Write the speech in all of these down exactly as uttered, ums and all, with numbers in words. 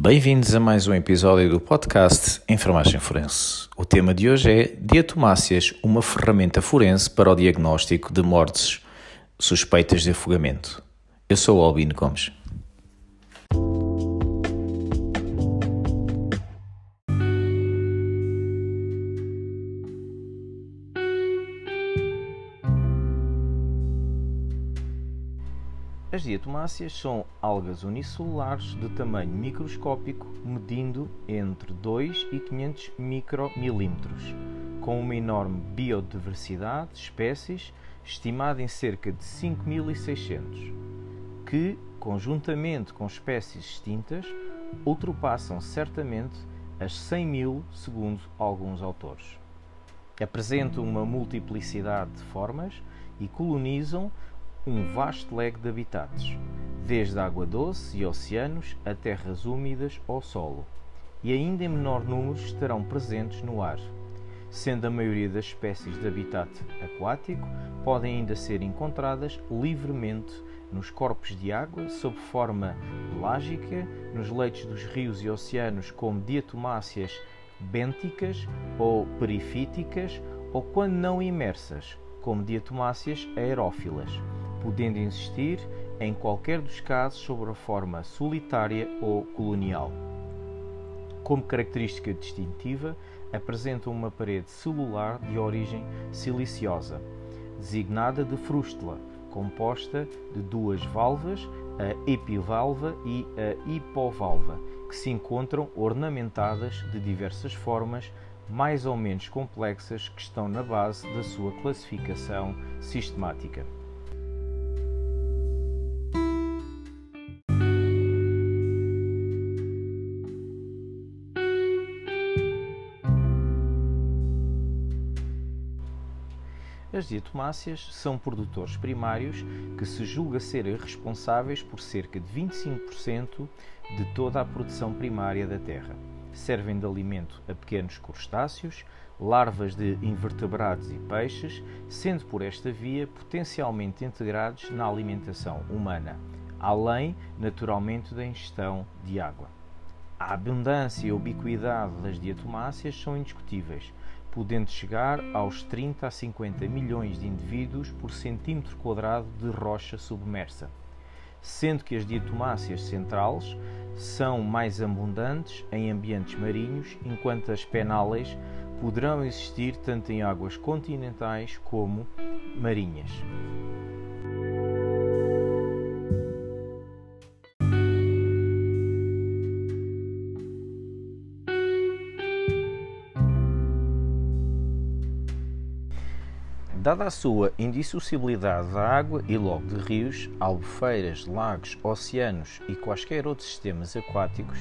Bem-vindos a mais um episódio do podcast Enfermagem Forense. O tema de hoje é diatomáceas, uma ferramenta forense para o diagnóstico de mortes suspeitas de afogamento. Eu sou o Albino Gomes. As diatomáceas são algas unicelulares de tamanho microscópico, medindo entre dois e quinhentos micromilímetros, com uma enorme biodiversidade de espécies, estimada em cerca de cinco mil e seiscentos, que, conjuntamente com espécies extintas, ultrapassam certamente as cem mil, segundo alguns autores. Apresentam uma multiplicidade de formas e colonizam um vasto leque de habitats, desde a água doce e oceanos a terras úmidas ou solo, e ainda em menor número estarão presentes no ar. Sendo a maioria das espécies de habitat aquático, podem ainda ser encontradas livremente nos corpos de água, sob forma pelágica, nos leitos dos rios e oceanos como diatomáceas bênticas ou perifíticas, ou quando não imersas, como diatomáceas aerófilas, podendo existir, em qualquer dos casos, sob a forma solitária ou colonial. Como característica distintiva, apresentam uma parede celular de origem siliciosa, designada de frústula, composta de duas valvas, a epivalva e a hipovalva, que se encontram ornamentadas de diversas formas, mais ou menos complexas, que estão na base da sua classificação sistemática. As diatomáceas são produtores primários que se julga serem responsáveis por cerca de vinte e cinco por cento de toda a produção primária da Terra. Servem de alimento a pequenos crustáceos, larvas de invertebrados e peixes, sendo por esta via potencialmente integrados na alimentação humana, além, naturalmente, da ingestão de água. A abundância e a ubiquidade das diatomáceas são indiscutíveis, podendo chegar aos trinta a cinquenta milhões de indivíduos por centímetro quadrado de rocha submersa, sendo que as diatomáceas centrais são mais abundantes em ambientes marinhos, enquanto as pennáleas poderão existir tanto em águas continentais como marinhas. Dada a sua indissociabilidade da água e logo de rios, albufeiras, lagos, oceanos e quaisquer outros sistemas aquáticos,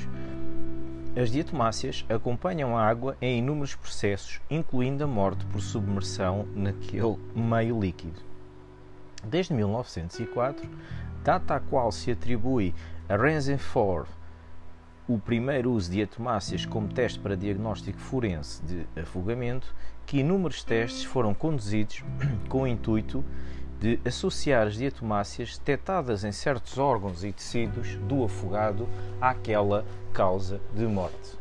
as diatomáceas acompanham a água em inúmeros processos, incluindo a morte por submersão naquele meio líquido. Desde mil novecentos e quatro, data a qual se atribui a Rutherford o primeiro uso de diatomáceas como teste para diagnóstico forense de afogamento, que inúmeros testes foram conduzidos com o intuito de associar as diatomáceas detectadas em certos órgãos e tecidos do afogado àquela causa de morte.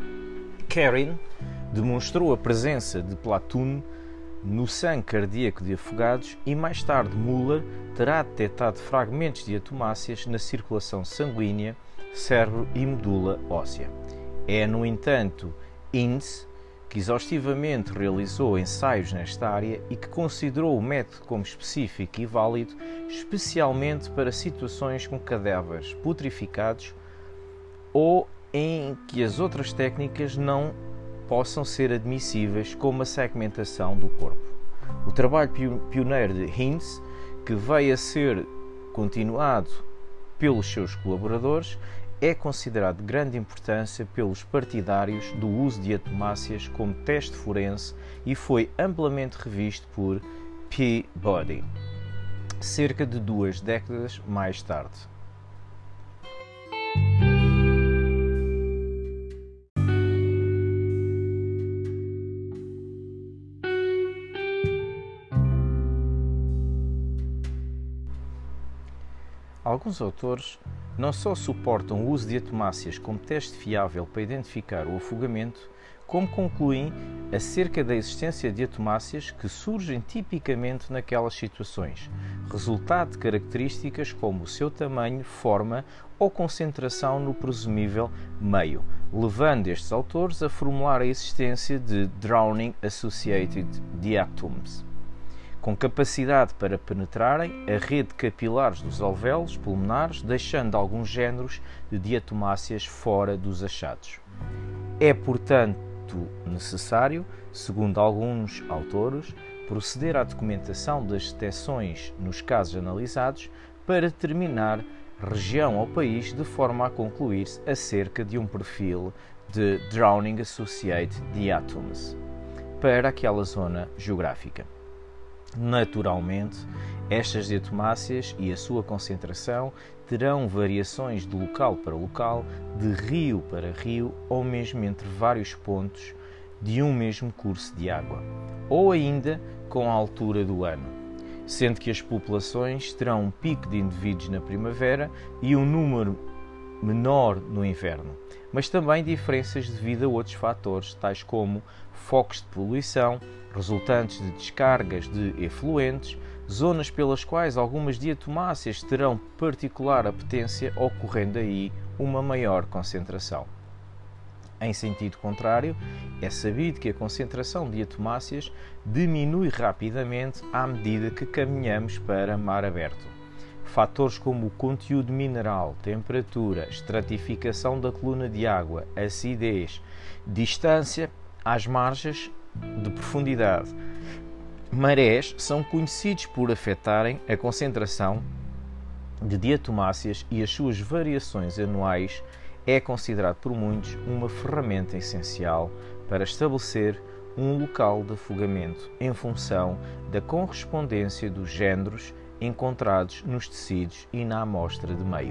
Kerin demonstrou a presença de platino no sangue cardíaco de afogados e mais tarde Muller terá detectado fragmentos de diatomáceas na circulação sanguínea, cérebro e medula óssea. É, no entanto, Innes que exaustivamente realizou ensaios nesta área e que considerou o método como específico e válido, especialmente para situações com cadáveres putrificados ou em que as outras técnicas não possam ser admissíveis, como a segmentação do corpo. O trabalho pioneiro de Innes, que veio a ser continuado pelos seus colaboradores, é considerado de grande importância pelos partidários do uso de diatomáceas como teste forense e foi amplamente revisto por Peabody, cerca de duas décadas mais tarde. Alguns autores não só suportam o uso de diatomáceas como teste fiável para identificar o afogamento, como concluem acerca da existência de diatomáceas que surgem tipicamente naquelas situações, resultado de características como o seu tamanho, forma ou concentração no presumível meio, levando estes autores a formular a existência de Drowning Associated Diatoms, com capacidade para penetrarem a rede de capilares dos alvéolos pulmonares, deixando alguns géneros de diatomáceas fora dos achados. É, portanto, necessário, segundo alguns autores, proceder à documentação das detecções nos casos analisados para determinar região ou país de forma a concluir-se acerca de um perfil de Drowning Associated Diatoms para aquela zona geográfica. Naturalmente, estas diatomáceas e a sua concentração terão variações de local para local, de rio para rio ou mesmo entre vários pontos de um mesmo curso de água, ou ainda com a altura do ano, sendo que as populações terão um pico de indivíduos na primavera e um número menor no inverno, mas também diferenças devido a outros fatores, tais como focos de poluição, resultantes de descargas de efluentes, zonas pelas quais algumas diatomáceas terão particular apetência, ocorrendo aí uma maior concentração. Em sentido contrário, é sabido que a concentração de diatomáceas diminui rapidamente à medida que caminhamos para mar aberto. Fatores como o conteúdo mineral, temperatura, estratificação da coluna de água, acidez, distância às margens de profundidade, marés, são conhecidos por afetarem a concentração de diatomáceas e as suas variações anuais é considerado por muitos uma ferramenta essencial para estabelecer um local de afogamento em função da correspondência dos géneros encontrados nos tecidos e na amostra de meio.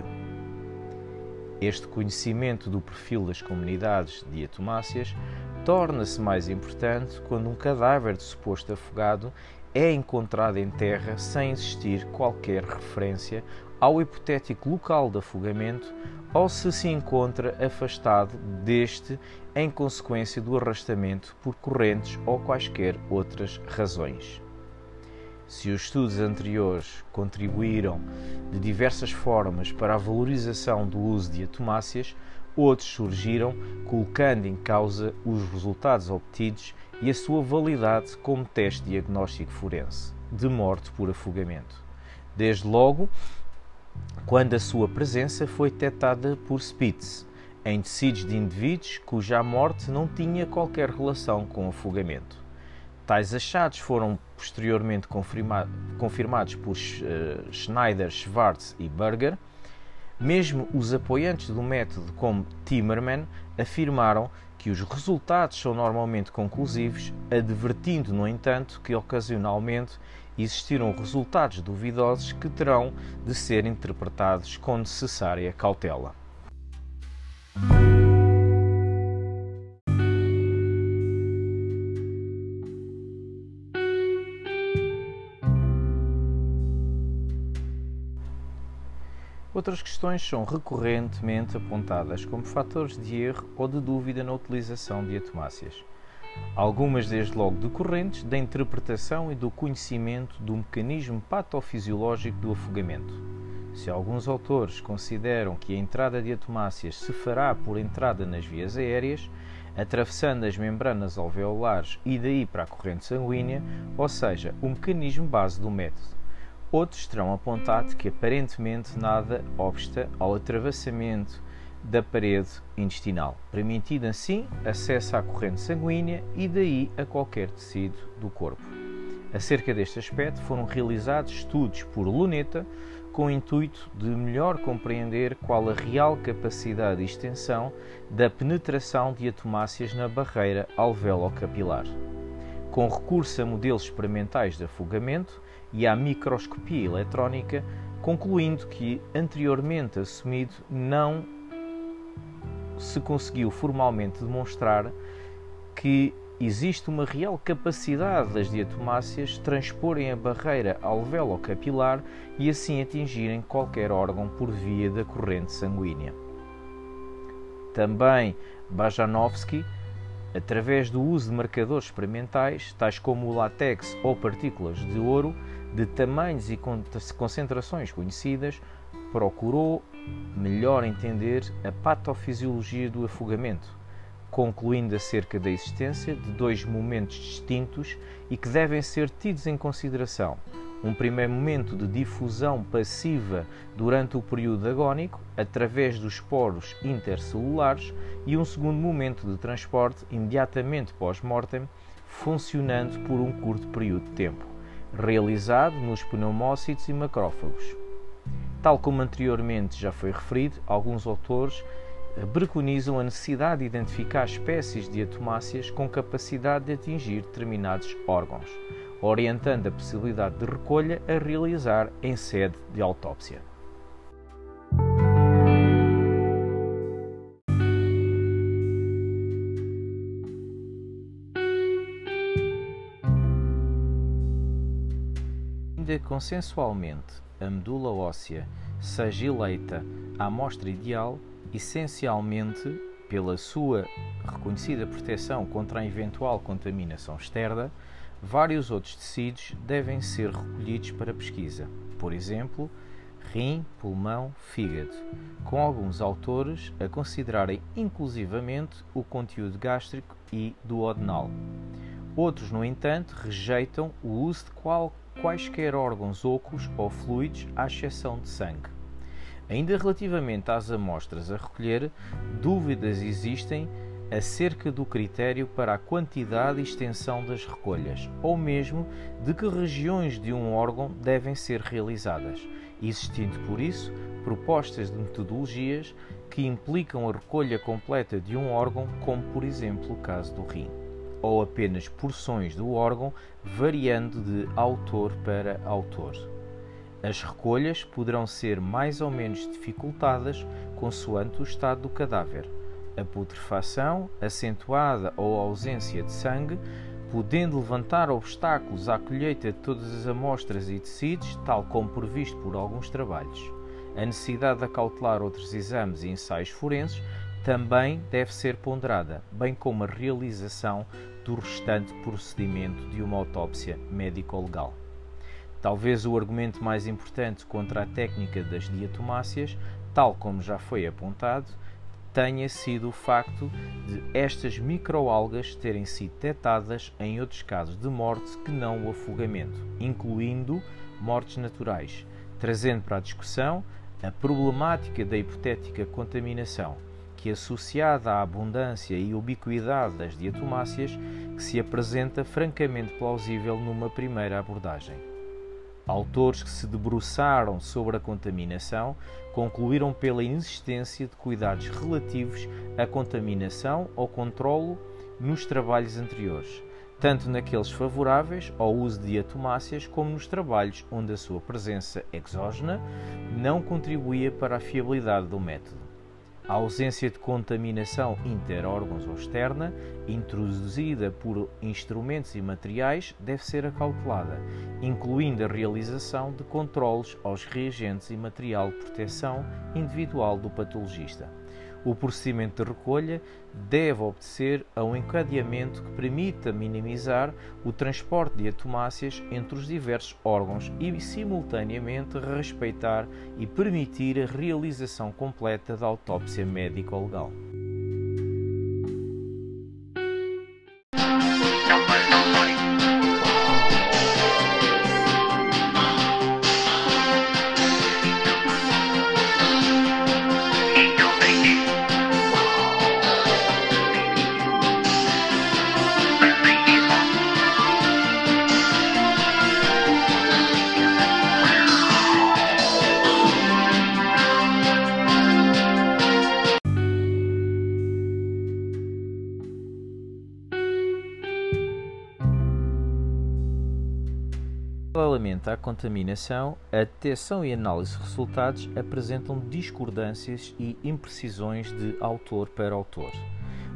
Este conhecimento do perfil das comunidades de diatomáceas torna-se mais importante quando um cadáver de suposto afogado é encontrado em terra sem existir qualquer referência ao hipotético local de afogamento ou se se encontra afastado deste em consequência do arrastamento por correntes ou quaisquer outras razões. Se os estudos anteriores contribuíram de diversas formas para a valorização do uso de diatomáceas, outros surgiram colocando em causa os resultados obtidos e a sua validade como teste diagnóstico forense de morte por afogamento. Desde logo, quando a sua presença foi detectada por Spitz em tecidos de indivíduos cuja morte não tinha qualquer relação com afogamento. Tais achados foram posteriormente confirmados por uh, Schneider, Schwartz e Berger. Mesmo os apoiantes do método, como Timmerman, afirmaram que os resultados são normalmente conclusivos, advertindo, no entanto, que ocasionalmente existiram resultados duvidosos que terão de ser interpretados com necessária cautela. Outras questões são recorrentemente apontadas como fatores de erro ou de dúvida na utilização de diatomáceas. Algumas desde logo decorrentes da interpretação e do conhecimento do mecanismo patofisiológico do afogamento. Se alguns autores consideram que a entrada de diatomáceas se fará por entrada nas vias aéreas, atravessando as membranas alveolares e daí para a corrente sanguínea, ou seja, o mecanismo base do método. Outros terão apontado que aparentemente nada obsta ao atravessamento da parede intestinal, permitindo assim acesso à corrente sanguínea e daí a qualquer tecido do corpo. Acerca deste aspecto foram realizados estudos por Luneta com o intuito de melhor compreender qual a real capacidade de extensão da penetração de diatomáceas na barreira alveolo-capilar. Com recurso a modelos experimentais de afogamento e à microscopia eletrónica, concluindo que, anteriormente assumido, não se conseguiu formalmente demonstrar que existe uma real capacidade das diatomáceas transporem a barreira alveolo-capilar e assim atingirem qualquer órgão por via da corrente sanguínea. Também Bajanovski, através do uso de marcadores experimentais, tais como o látex ou partículas de ouro, de tamanhos e concentrações conhecidas, procurou melhor entender a patofisiologia do afogamento, concluindo acerca da existência de dois momentos distintos e que devem ser tidos em consideração. Um primeiro momento de difusão passiva durante o período agónico, através dos poros intercelulares, e um segundo momento de transporte imediatamente pós-mortem, funcionando por um curto período de tempo, realizado nos pneumócitos e macrófagos. Tal como anteriormente já foi referido, alguns autores preconizam a necessidade de identificar espécies de diatomáceas com capacidade de atingir determinados órgãos, orientando a possibilidade de recolha a realizar em sede de autópsia. Ainda consensualmente, a medula óssea seja eleita a amostra ideal, essencialmente pela sua reconhecida proteção contra a eventual contaminação externa, vários outros tecidos devem ser recolhidos para pesquisa, por exemplo, rim, pulmão, fígado, com alguns autores a considerarem inclusivamente o conteúdo gástrico e duodenal. Outros, no entanto, rejeitam o uso de qual, quaisquer órgãos ocos ou fluidos, à exceção de sangue. Ainda relativamente às amostras a recolher, dúvidas existem acerca do critério para a quantidade e extensão das recolhas, ou mesmo de que regiões de um órgão devem ser realizadas, existindo por isso propostas de metodologias que implicam a recolha completa de um órgão, como por exemplo o caso do rim, ou apenas porções do órgão, variando de autor para autor. As recolhas poderão ser mais ou menos dificultadas consoante o estado do cadáver, a putrefação acentuada ou a ausência de sangue, podendo levantar obstáculos à colheita de todas as amostras e tecidos, tal como previsto por alguns trabalhos. A necessidade de acautelar outros exames e ensaios forenses também deve ser ponderada, bem como a realização do restante procedimento de uma autópsia médico-legal. Talvez o argumento mais importante contra a técnica das diatomáceas, tal como já foi apontado, tenha sido o facto de estas microalgas terem sido detectadas em outros casos de morte que não o afogamento, incluindo mortes naturais, trazendo para a discussão a problemática da hipotética contaminação, que, associada à abundância e ubiquidade das diatomáceas, que se apresenta francamente plausível numa primeira abordagem. Autores que se debruçaram sobre a contaminação concluíram pela inexistência de cuidados relativos à contaminação ou controlo nos trabalhos anteriores, tanto naqueles favoráveis ao uso de diatomáceas como nos trabalhos onde a sua presença exógena não contribuía para a fiabilidade do método. A ausência de contaminação interórgãos ou externa, introduzida por instrumentos e materiais, deve ser acautelada, incluindo a realização de controlos aos reagentes e material de proteção individual do patologista. O procedimento de recolha deve obedecer a um encadeamento que permita minimizar o transporte de diatomáceas entre os diversos órgãos e, simultaneamente, respeitar e permitir a realização completa da autópsia médico-legal. Paralelamente à contaminação, a detecção e análise de resultados apresentam discordâncias e imprecisões de autor para autor.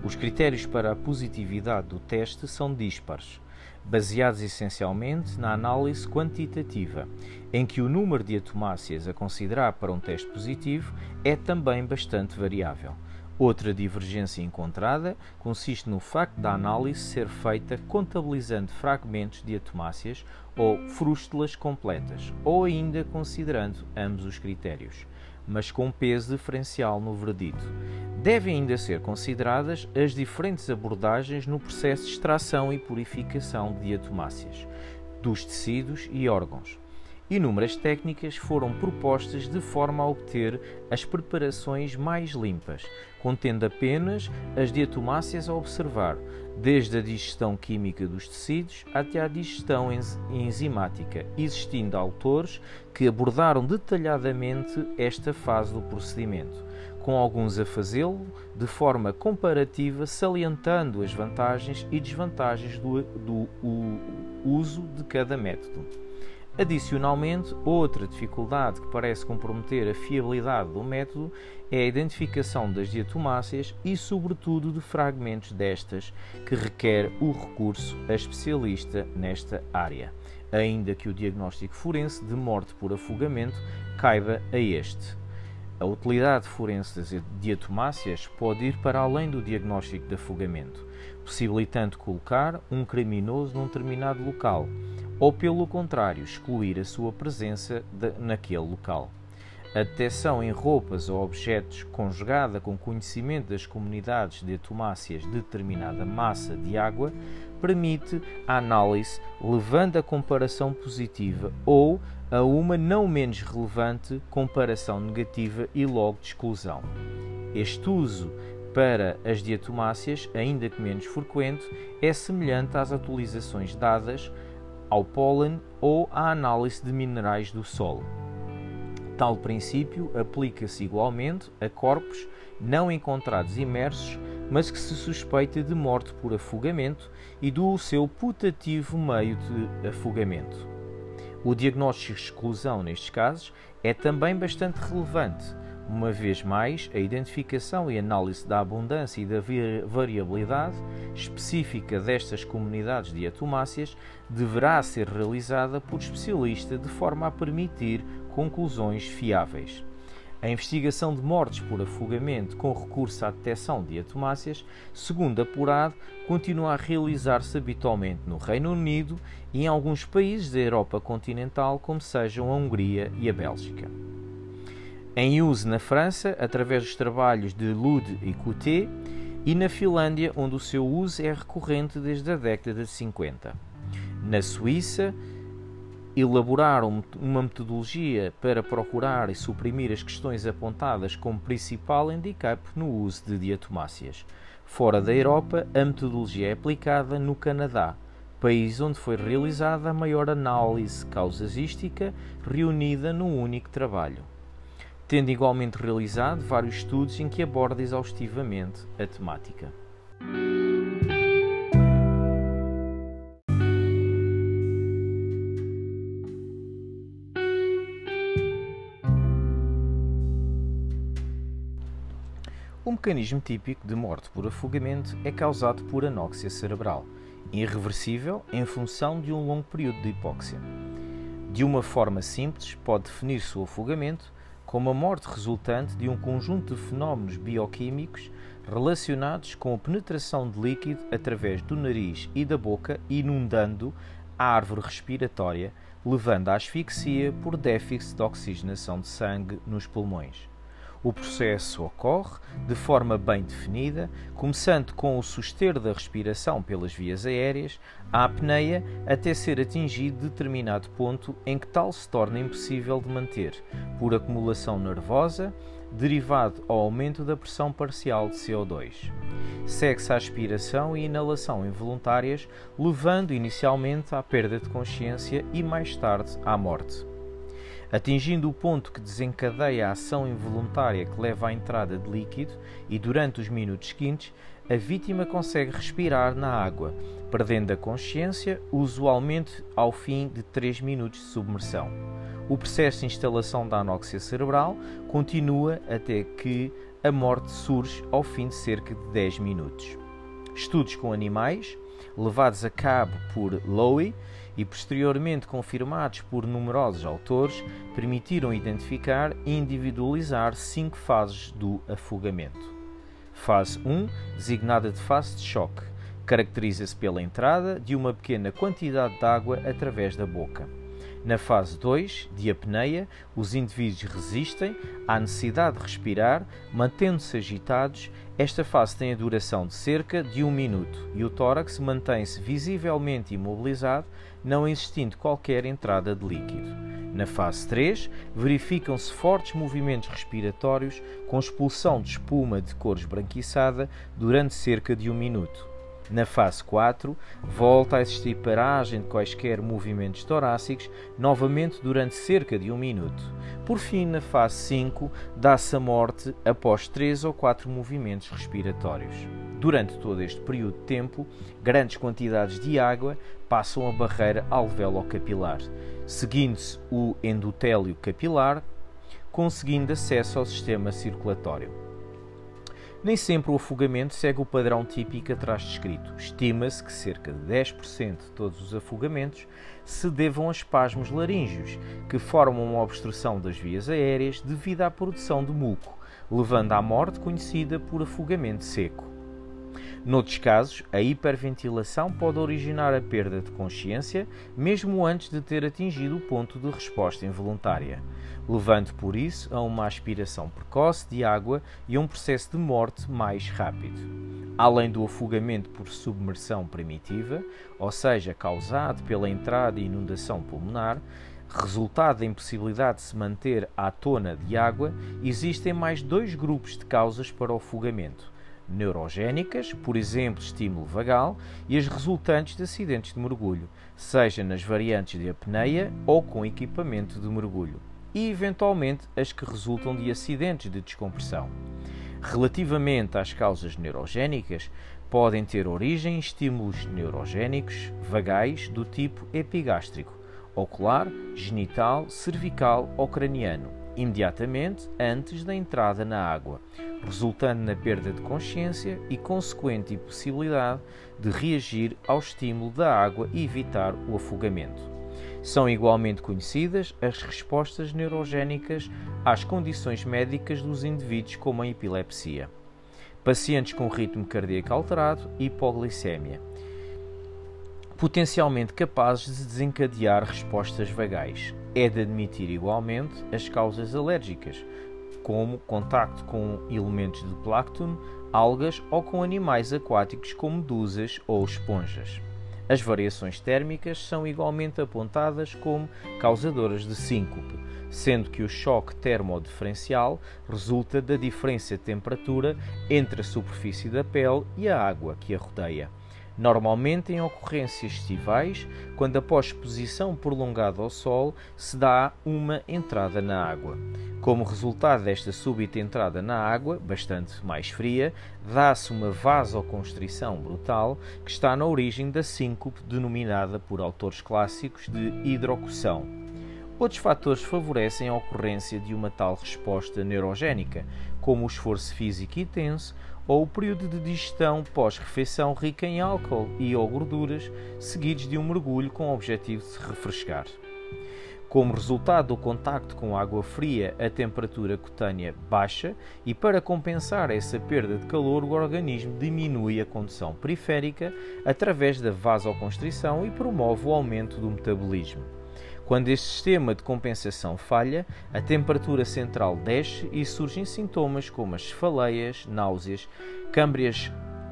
Os critérios para a positividade do teste são dispares, baseados essencialmente na análise quantitativa, em que o número de atomáceas a considerar para um teste positivo é também bastante variável. Outra divergência encontrada consiste no facto da análise ser feita contabilizando fragmentos de atomáceas ou frústulas completas, ou ainda considerando ambos os critérios, mas com peso diferencial no veredito. Devem ainda ser consideradas as diferentes abordagens no processo de extração e purificação de atomáceas, dos tecidos e órgãos. Inúmeras técnicas foram propostas de forma a obter as preparações mais limpas, contendo apenas as diatomáceas a observar, desde a digestão química dos tecidos até a digestão enzimática, existindo autores que abordaram detalhadamente esta fase do procedimento, com alguns a fazê-lo de forma comparativa, salientando as vantagens e desvantagens do, do, do uso de cada método. Adicionalmente, outra dificuldade que parece comprometer a fiabilidade do método é a identificação das diatomáceas e, sobretudo, de fragmentos destas, que requer o recurso a especialista nesta área, ainda que o diagnóstico forense de morte por afogamento caiba a este. A utilidade forense das diatomáceas pode ir para além do diagnóstico de afogamento, possibilitando colocar um criminoso num determinado local, ou, pelo contrário, excluir a sua presença de, naquele local. A detecção em roupas ou objetos, conjugada com conhecimento das comunidades de atomáceas de determinada massa de água, permite a análise, levando a comparação positiva ou a uma não menos relevante comparação negativa e logo de exclusão. Este uso para as diatomáceas, ainda que menos frequente, é semelhante às atualizações dadas ao pólen ou à análise de minerais do solo. Tal princípio aplica-se igualmente a corpos não encontrados imersos, mas que se suspeita de morte por afogamento e do seu putativo meio de afogamento. O diagnóstico de exclusão nestes casos é também bastante relevante. Uma vez mais, a identificação e análise da abundância e da variabilidade específica destas comunidades de atomáceas deverá ser realizada por especialista de forma a permitir conclusões fiáveis. A investigação de mortes por afogamento com recurso à detecção de atomáceas, segundo apurado, continua a realizar-se habitualmente no Reino Unido e em alguns países da Europa continental, como sejam a Hungria e a Bélgica. Em uso na França, através dos trabalhos de Lude e Coutet, e na Finlândia, onde o seu uso é recorrente desde a década de cinquenta. Na Suíça, elaboraram uma metodologia para procurar e suprimir as questões apontadas como principal handicap no uso de diatomáceas. Fora da Europa, a metodologia é aplicada no Canadá, país onde foi realizada a maior análise causística reunida num único trabalho, tendo igualmente realizado vários estudos em que aborda exaustivamente a temática. O mecanismo típico de morte por afogamento é causado por anóxia cerebral, irreversível em função de um longo período de hipóxia. De uma forma simples, pode definir-se o afogamento como a morte resultante de um conjunto de fenómenos bioquímicos relacionados com a penetração de líquido através do nariz e da boca, inundando a árvore respiratória, levando à asfixia por déficit de oxigenação de sangue nos pulmões. O processo ocorre de forma bem definida, começando com o suster da respiração pelas vias aéreas, a apneia, até ser atingido determinado ponto em que tal se torna impossível de manter, por acumulação nervosa, derivado ao aumento da pressão parcial de C O dois. Segue-se a aspiração e inalação involuntárias, levando inicialmente à perda de consciência e mais tarde à morte. Atingindo o ponto que desencadeia a ação involuntária que leva à entrada de líquido e durante os minutos seguintes, a vítima consegue respirar na água, perdendo a consciência, usualmente ao fim de três minutos de submersão. O processo de instalação da anóxia cerebral continua até que a morte surge ao fim de cerca de dez minutos. Estudos com animais, levados a cabo por Lowy e posteriormente confirmados por numerosos autores, permitiram identificar e individualizar cinco fases do afogamento. Fase um, designada de fase de choque, caracteriza-se pela entrada de uma pequena quantidade de água através da boca. Na fase dois, de apneia, os indivíduos resistem à necessidade de respirar, mantendo-se agitados. Esta fase tem a duração de cerca de um minuto e o tórax mantém-se visivelmente imobilizado, não existindo qualquer entrada de líquido. Na fase três, verificam-se fortes movimentos respiratórios com expulsão de espuma de cor esbranquiçada durante cerca de um minuto. Na fase quatro, volta a existir paragem de quaisquer movimentos torácicos, novamente durante cerca de um minuto. Por fim, na fase cinco, dá-se a morte após três ou quatro movimentos respiratórios. Durante todo este período de tempo, grandes quantidades de água passam a barreira alveolo-capilar, seguindo-se o endotélio capilar, conseguindo acesso ao sistema circulatório. Nem sempre o afogamento segue o padrão típico atrás descrito. Estima-se que cerca de dez por cento de todos os afogamentos se devam a espasmos laríngeos, que formam uma obstrução das vias aéreas devido à produção de muco, levando à morte conhecida por afogamento seco. Noutros casos, a hiperventilação pode originar a perda de consciência, mesmo antes de ter atingido o ponto de resposta involuntária, levando por isso a uma aspiração precoce de água e a um processo de morte mais rápido. Além do afogamento por submersão primitiva, ou seja, causado pela entrada e inundação pulmonar, resultado da impossibilidade de se manter à tona de água, existem mais dois grupos de causas para o afogamento: neurogénicas, por exemplo, estímulo vagal, e as resultantes de acidentes de mergulho, seja nas variantes de apneia ou com equipamento de mergulho, e eventualmente as que resultam de acidentes de descompressão. Relativamente às causas neurogénicas, podem ter origem em estímulos neurogénicos vagais do tipo epigástrico, ocular, genital, cervical ou craniano, imediatamente antes da entrada na água, resultando na perda de consciência e consequente impossibilidade de reagir ao estímulo da água e evitar o afogamento. São igualmente conhecidas as respostas neurogénicas às condições médicas dos indivíduos como a epilepsia, pacientes com ritmo cardíaco alterado e hipoglicemia, potencialmente capazes de desencadear respostas vagais. É de admitir igualmente as causas alérgicas, como contacto com elementos de plâncton, algas ou com animais aquáticos como medusas ou esponjas. As variações térmicas são igualmente apontadas como causadoras de síncope, sendo que o choque termodiferencial resulta da diferença de temperatura entre a superfície da pele e a água que a rodeia, normalmente em ocorrências estivais, quando após exposição prolongada ao sol se dá uma entrada na água. Como resultado desta súbita entrada na água, bastante mais fria, dá-se uma vasoconstrição brutal que está na origem da síncope denominada por autores clássicos de hidrocução. Outros fatores favorecem a ocorrência de uma tal resposta neurogénica, como o esforço físico intenso ou o período de digestão pós-refeição rica em álcool e ou gorduras, seguidos de um mergulho com o objetivo de se refrescar. Como resultado do contacto com água fria, a temperatura cutânea baixa e, para compensar essa perda de calor, o organismo diminui a condução periférica através da vasoconstrição e promove o aumento do metabolismo. Quando este sistema de compensação falha, a temperatura central desce e surgem sintomas como as cefaleias, náuseas, câmbrias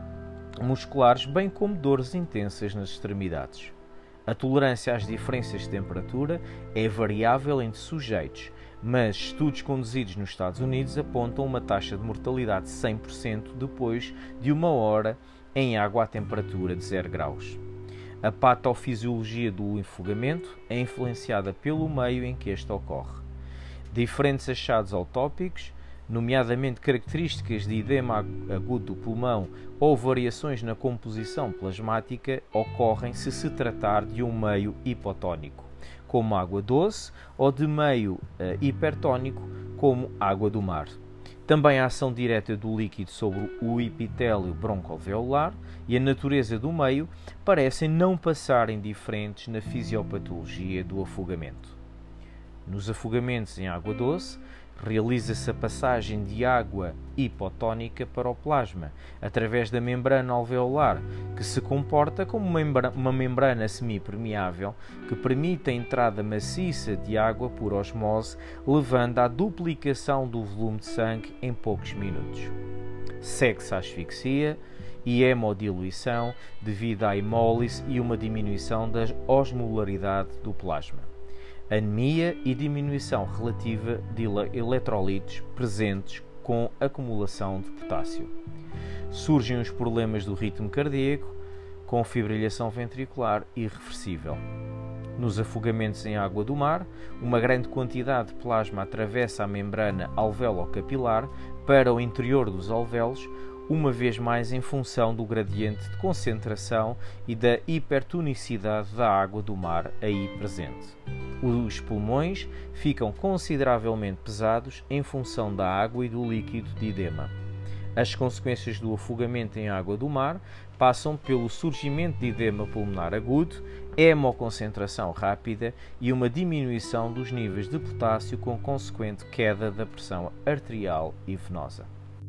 musculares, bem como dores intensas nas extremidades. A tolerância às diferenças de temperatura é variável entre sujeitos, mas estudos conduzidos nos Estados Unidos apontam uma taxa de mortalidade de cem por cento depois de uma hora em água a temperatura de zero graus. A patofisiologia do afogamento é influenciada pelo meio em que este ocorre. Diferentes achados autópicos, nomeadamente características de edema agudo do pulmão ou variações na composição plasmática, ocorrem se se tratar de um meio hipotónico, como água doce, ou de meio uh, hipertónico, como água do mar. Também a ação direta do líquido sobre o epitélio broncoalveolar e a natureza do meio parecem não passar indiferentes na fisiopatologia do afogamento. Nos afogamentos em água doce, realiza-se a passagem de água hipotónica para o plasma, através da membrana alveolar, que se comporta como uma membrana semipermeável que permite a entrada maciça de água por osmose, levando à duplicação do volume de sangue em poucos minutos. Segue-se a asfixia e hemodiluição devido à hemólise e uma diminuição da osmolaridade do plasma. Anemia e diminuição relativa de eletrolitos presentes com acumulação de potássio. Surgem os problemas do ritmo cardíaco, com fibrilhação ventricular irreversível. Nos afogamentos em água do mar, uma grande quantidade de plasma atravessa a membrana alveolo-capilar para o interior dos alvéolos, uma vez mais em função do gradiente de concentração e da hipertonicidade da água do mar aí presente. Os pulmões ficam consideravelmente pesados em função da água e do líquido de edema. As consequências do afogamento em água do mar passam pelo surgimento de edema pulmonar agudo, hemoconcentração rápida e uma diminuição dos níveis de potássio com consequente queda da pressão arterial e venosa.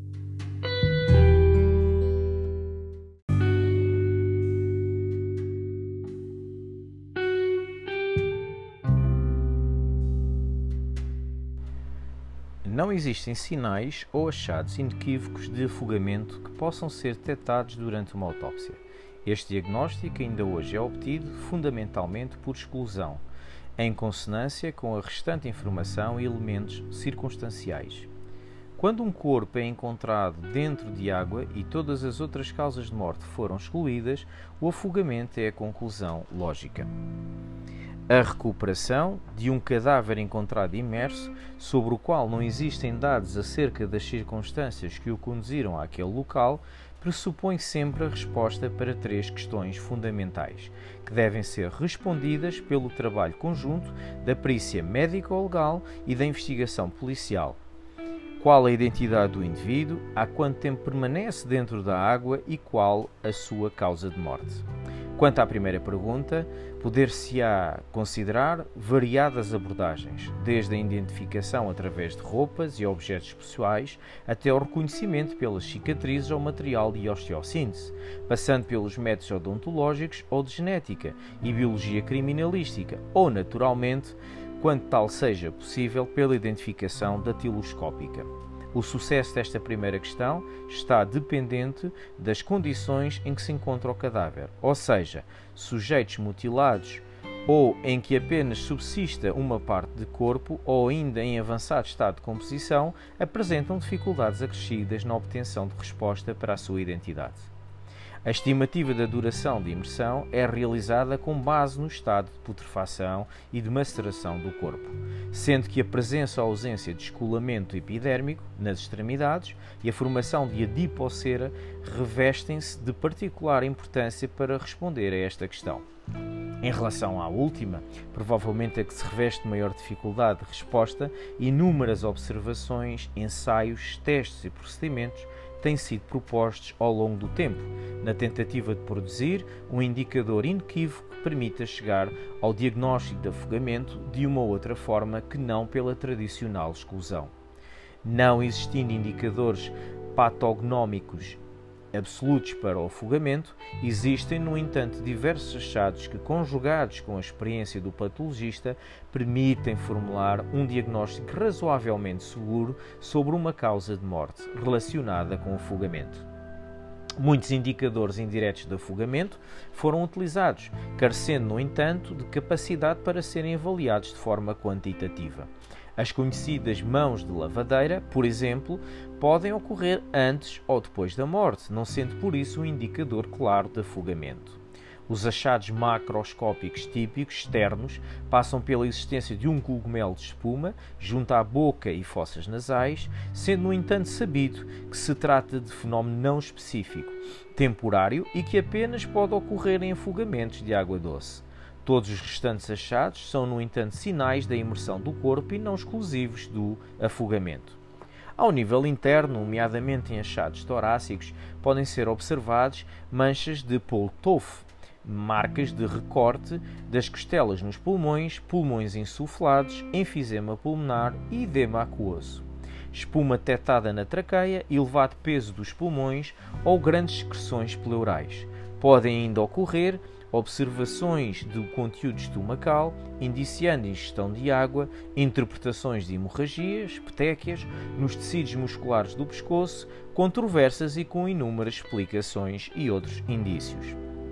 Não existem sinais ou achados inequívocos de afogamento que possam ser detectados durante uma autópsia. Este diagnóstico ainda hoje é obtido fundamentalmente por exclusão, em consonância com a restante informação e elementos circunstanciais. Quando um corpo é encontrado dentro de água e todas as outras causas de morte foram excluídas, o afogamento é a conclusão lógica. A recuperação de um cadáver encontrado imerso, sobre o qual não existem dados acerca das circunstâncias que o conduziram àquele local, pressupõe sempre a resposta para três questões fundamentais, que devem ser respondidas pelo trabalho conjunto da perícia médico-legal e da investigação policial. Qual a identidade do indivíduo, há quanto tempo permanece dentro da água e qual a sua causa de morte. Quanto à primeira pergunta, poder-se-á considerar variadas abordagens, desde a identificação através de roupas e objetos pessoais até ao reconhecimento pelas cicatrizes ou material de osteossíntese, passando pelos métodos odontológicos ou de genética e biologia criminalística, ou, naturalmente, quando tal seja possível, pela identificação datiloscópica. O sucesso desta primeira questão está dependente das condições em que se encontra o cadáver, ou seja, sujeitos mutilados ou em que apenas subsista uma parte de corpo ou ainda em avançado estado de composição, apresentam dificuldades acrescidas na obtenção de resposta para a sua identidade. A estimativa da duração de imersão é realizada com base no estado de putrefação e de maceração do corpo, sendo que a presença ou ausência de escolamento epidérmico nas extremidades e a formação de adipocera revestem-se de particular importância para responder a esta questão. Em relação à última, provavelmente a que se reveste maior dificuldade de resposta, inúmeras observações, ensaios, testes e procedimentos têm sido propostos ao longo do tempo, na tentativa de produzir um indicador inequívoco que permita chegar ao diagnóstico de afogamento de uma outra forma que não pela tradicional exclusão. Não existindo indicadores patognómicos absolutos para o afogamento, existem, no entanto, diversos achados que, conjugados com a experiência do patologista, permitem formular um diagnóstico razoavelmente seguro sobre uma causa de morte relacionada com o afogamento. Muitos indicadores indiretos de afogamento foram utilizados, carecendo, no entanto, de capacidade para serem avaliados de forma quantitativa. As conhecidas mãos de lavadeira, por exemplo, podem ocorrer antes ou depois da morte, não sendo por isso um indicador claro de afogamento. Os achados macroscópicos típicos externos passam pela existência de um cogumelo de espuma junto à boca e fossas nasais, sendo, no entanto, sabido que se trata de fenómeno não específico, temporário e que apenas pode ocorrer em afogamentos de água doce. Todos os restantes achados são, no entanto, sinais da imersão do corpo e não exclusivos do afogamento. Ao nível interno, nomeadamente em achados torácicos, podem ser observados manchas de Pole-Topf, marcas de recorte das costelas nos pulmões, pulmões insuflados, enfisema pulmonar e edema aquoso, espuma detectada na traqueia, elevado peso dos pulmões ou grandes secreções pleurais. Podem ainda ocorrer observações do conteúdo estomacal, indiciando ingestão de água, interpretações de hemorragias, petequias, nos tecidos musculares do pescoço, controversas e com inúmeras explicações e outros indícios.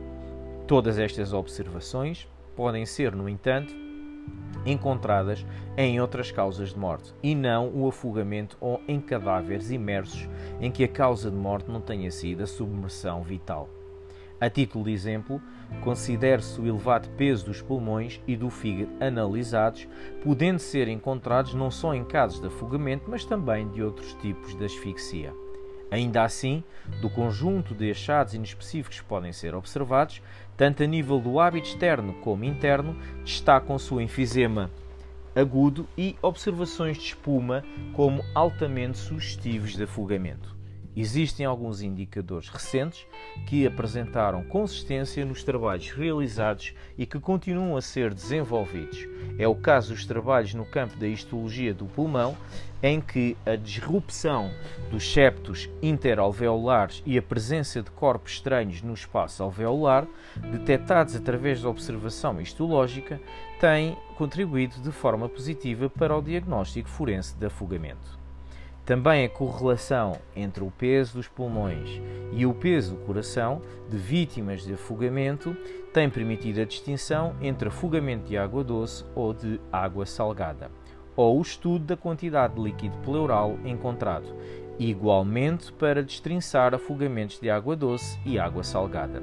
Todas estas observações podem ser, no entanto, encontradas em outras causas de morte e não o afogamento ou em cadáveres imersos em que a causa de morte não tenha sido a submersão vital. A título de exemplo, considere-se o elevado peso dos pulmões e do fígado analisados, podendo ser encontrados não só em casos de afogamento, mas também de outros tipos de asfixia. Ainda assim, do conjunto de achados inespecíficos que podem ser observados, tanto a nível do hábito externo como interno, destacam-se o enfisema agudo e observações de espuma como altamente sugestivos de afogamento. Existem alguns indicadores recentes que apresentaram consistência nos trabalhos realizados e que continuam a ser desenvolvidos. É o caso dos trabalhos no campo da histologia do pulmão, em que a disrupção dos septos interalveolares e a presença de corpos estranhos no espaço alveolar, detectados através da observação histológica, têm contribuído de forma positiva para o diagnóstico forense de afogamento. Também a correlação entre o peso dos pulmões e o peso do coração de vítimas de afogamento tem permitido a distinção entre afogamento de água doce ou de água salgada, ou o estudo da quantidade de líquido pleural encontrado, igualmente para destrinçar afogamentos de água doce e água salgada.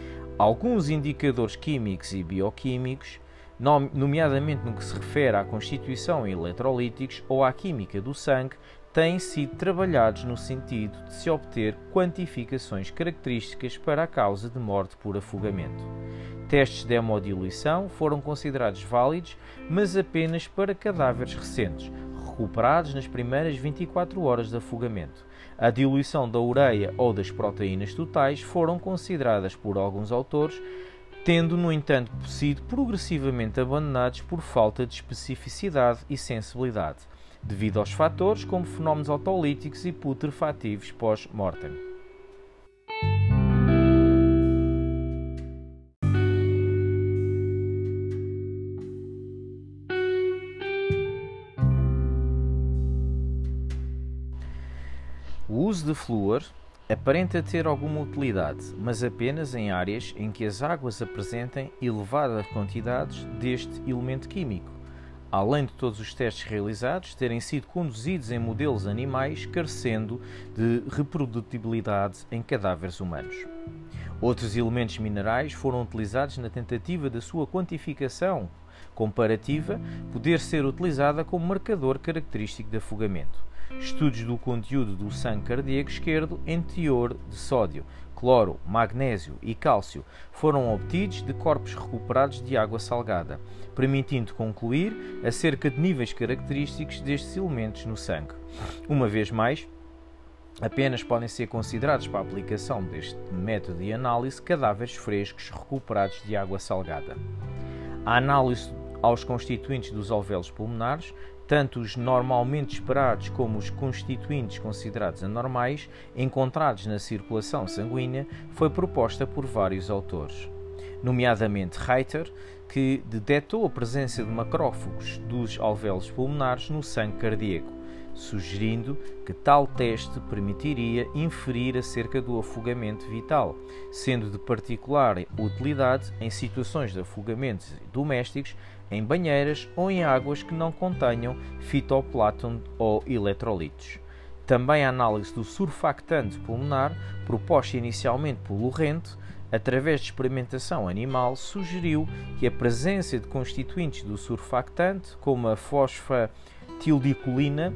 Alguns indicadores químicos e bioquímicos, nomeadamente no que se refere à constituição em eletrolíticos ou à química do sangue, têm sido trabalhados no sentido de se obter quantificações características para a causa de morte por afogamento. Testes de hemodiluição foram considerados válidos, mas apenas para cadáveres recentes, recuperados nas primeiras vinte e quatro horas de afogamento. A diluição da ureia ou das proteínas totais foram consideradas por alguns autores, tendo, no entanto, sido progressivamente abandonados por falta de especificidade e sensibilidade, devido aos fatores como fenómenos autolíticos e putrefativos pós-mortem. O uso de flúor aparenta ter alguma utilidade, mas apenas em áreas em que as águas apresentem elevadas quantidades deste elemento químico, além de todos os testes realizados terem sido conduzidos em modelos animais carecendo de reprodutibilidade em cadáveres humanos. Outros elementos minerais foram utilizados na tentativa da sua quantificação comparativa poder ser utilizada como marcador característico de afogamento. Estudos do conteúdo do sangue cardíaco esquerdo em teor de sódio, cloro, magnésio e cálcio foram obtidos de corpos recuperados de água salgada, permitindo concluir acerca de níveis característicos destes elementos no sangue. Uma vez mais, apenas podem ser considerados para a aplicação deste método de análise cadáveres frescos recuperados de água salgada. A análise aos constituintes dos alvéolos pulmonares, tanto os normalmente esperados como os constituintes considerados anormais, encontrados na circulação sanguínea, foi proposta por vários autores, nomeadamente Reiter, que detectou a presença de macrófagos dos alvéolos pulmonares no sangue cardíaco, sugerindo que tal teste permitiria inferir acerca do afogamento vital, sendo de particular utilidade em situações de afogamentos domésticos, em banheiras ou em águas que não contenham fitoplâncton ou eletrolitos. Também a análise do surfactante pulmonar, proposta inicialmente por Lorente, através de experimentação animal, sugeriu que a presença de constituintes do surfactante, como a fosfatildilcolina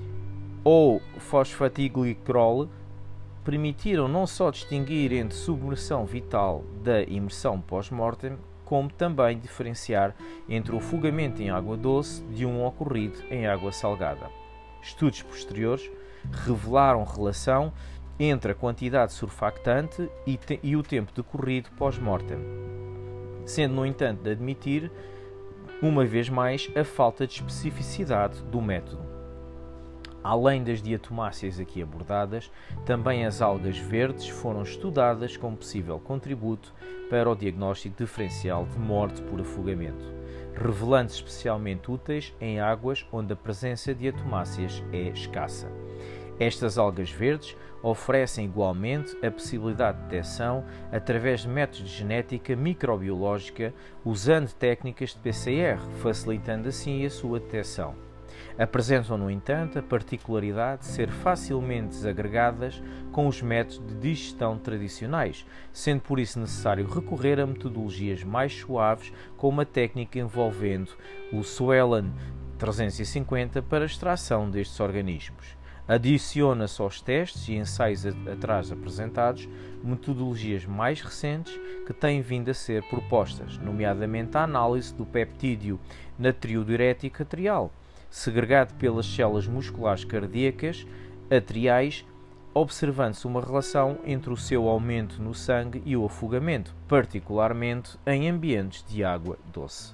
ou fosfatiglicerol, permitiram não só distinguir entre submersão vital da imersão pós-mortem, como também diferenciar entre o afogamento em água doce de um ocorrido em água salgada. Estudos posteriores revelaram relação entre a quantidade surfactante e, te e o tempo decorrido pós-mortem, sendo, no entanto, de admitir, uma vez mais, a falta de especificidade do método. Além das diatomáceas aqui abordadas, também as algas verdes foram estudadas como possível contributo para o diagnóstico diferencial de morte por afogamento, revelando-se especialmente úteis em águas onde a presença de diatomáceas é escassa. Estas algas verdes oferecem igualmente a possibilidade de detecção através de métodos de genética microbiológica usando técnicas de P C R, facilitando assim a sua detecção. Apresentam, no entanto, a particularidade de ser facilmente desagregadas com os métodos de digestão tradicionais, sendo por isso necessário recorrer a metodologias mais suaves, como uma técnica envolvendo o Soellen trezentos e cinquenta para a extração destes organismos. Adiciona-se aos testes e ensaios atrás apresentados metodologias mais recentes que têm vindo a ser propostas, nomeadamente a análise do peptídeo natriurético atrial, segregado pelas células musculares cardíacas atriais, observando-se uma relação entre o seu aumento no sangue e o afogamento, particularmente em ambientes de água doce.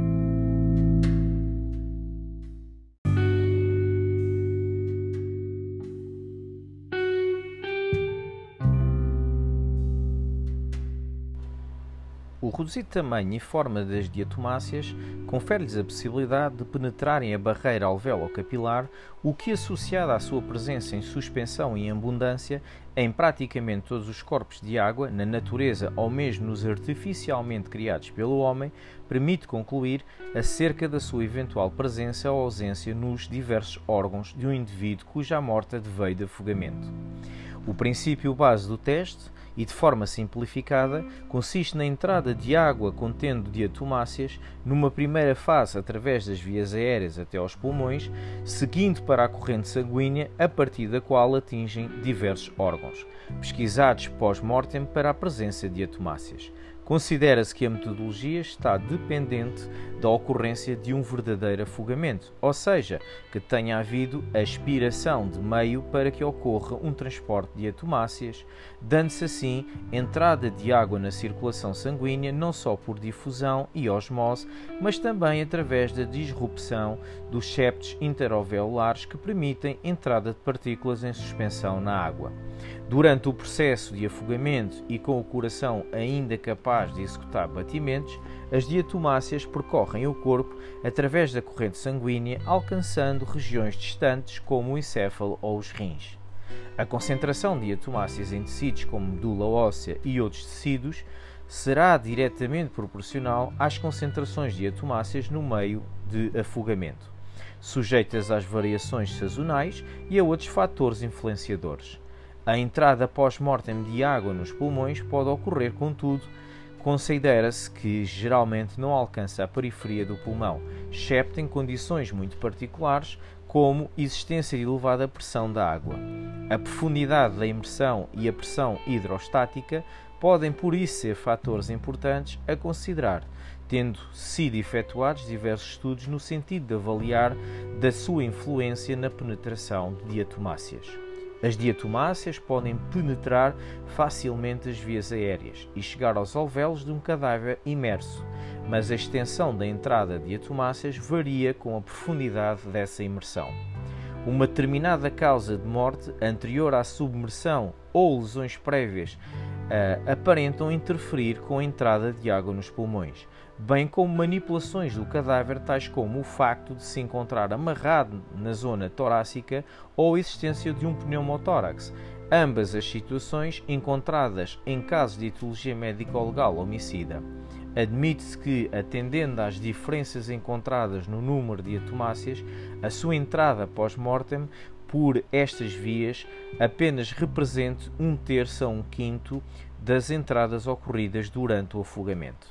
O reduzido tamanho e forma das diatomáceas confere-lhes a possibilidade de penetrarem a barreira alveolo-capilar, o que, associado à sua presença em suspensão e em abundância em praticamente todos os corpos de água, na natureza ou mesmo nos artificialmente criados pelo homem, permite concluir acerca da sua eventual presença ou ausência nos diversos órgãos de um indivíduo cuja morte adveio de afogamento. O princípio base do teste, e de forma simplificada, consiste na entrada de água contendo diatomáceas numa primeira fase através das vias aéreas até aos pulmões, seguindo para a corrente sanguínea a partir da qual atingem diversos órgãos, pesquisados pós-mortem para a presença de diatomáceas. Considera-se que a metodologia está dependente da ocorrência de um verdadeiro afogamento, ou seja, que tenha havido aspiração de meio para que ocorra um transporte de diatomáceas, dando-se assim entrada de água na circulação sanguínea não só por difusão e osmose, mas também através da disrupção dos septos interalveolares que permitem entrada de partículas em suspensão na água. Durante o processo de afogamento e com o coração ainda capaz de executar batimentos, as diatomáceas percorrem o corpo através da corrente sanguínea, alcançando regiões distantes como o encéfalo ou os rins. A concentração de diatomáceas em tecidos como medula óssea e outros tecidos será diretamente proporcional às concentrações de diatomáceas no meio de afogamento, sujeitas às variações sazonais e a outros fatores influenciadores. A entrada pós-mortem de água nos pulmões pode ocorrer, contudo, considera-se que geralmente não alcança a periferia do pulmão, excepto em condições muito particulares, como existência de elevada pressão da água. A profundidade da imersão e a pressão hidrostática podem, por isso, ser fatores importantes a considerar, tendo sido efetuados diversos estudos no sentido de avaliar da sua influência na penetração de diatomáceas. As diatomáceas podem penetrar facilmente as vias aéreas e chegar aos alvéolos de um cadáver imerso, mas a extensão da entrada de diatomáceas varia com a profundidade dessa imersão. Uma determinada causa de morte anterior à submersão ou lesões prévias uh, aparentam interferir com a entrada de água nos pulmões, bem como manipulações do cadáver, tais como o facto de se encontrar amarrado na zona torácica ou a existência de um pneumotórax, ambas as situações encontradas em casos de etiologia médico-legal homicida. Admite-se que, atendendo às diferenças encontradas no número de diatomáceas, a sua entrada pós-mortem por estas vias apenas represente um terço a um quinto das entradas ocorridas durante o afogamento.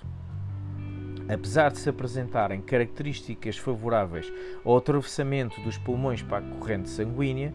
Apesar de se apresentarem características favoráveis ao atravessamento dos pulmões para a corrente sanguínea,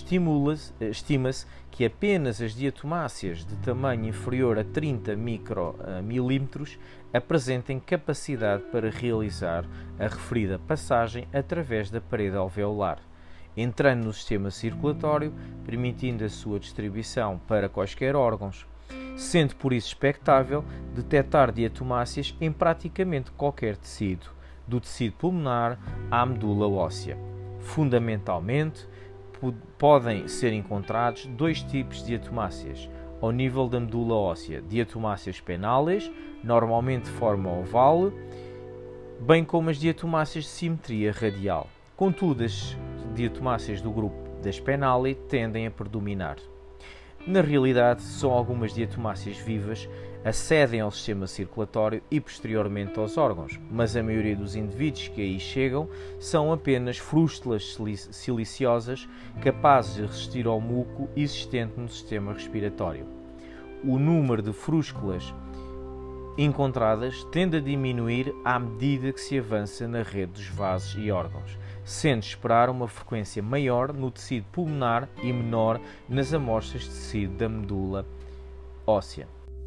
estima-se que apenas as diatomáceas de tamanho inferior a trinta micromilímetros apresentem capacidade para realizar a referida passagem através da parede alveolar. entrando no sistema circulatório, permitindo a sua distribuição para quaisquer órgãos, sendo por isso expectável detectar diatomáceas em praticamente qualquer tecido, do tecido pulmonar à medula óssea. Fundamentalmente, podem ser encontrados dois tipos de diatomáceas ao nível da medula óssea: diatomáceas penales, normalmente de forma oval, bem como as diatomáceas de simetria radial. Contudo, as diatomáceas do grupo das penale tendem a predominar. Na realidade, só algumas diatomáceas vivas acedem ao sistema circulatório e posteriormente aos órgãos, mas a maioria dos indivíduos que aí chegam são apenas frústulas siliciosas capazes de resistir ao muco existente no sistema respiratório. O número de frúsculas encontradas tende a diminuir à medida que se avança na rede dos vasos e órgãos, sendo de esperar uma frequência maior no tecido pulmonar e menor nas amostras de tecido da medula óssea.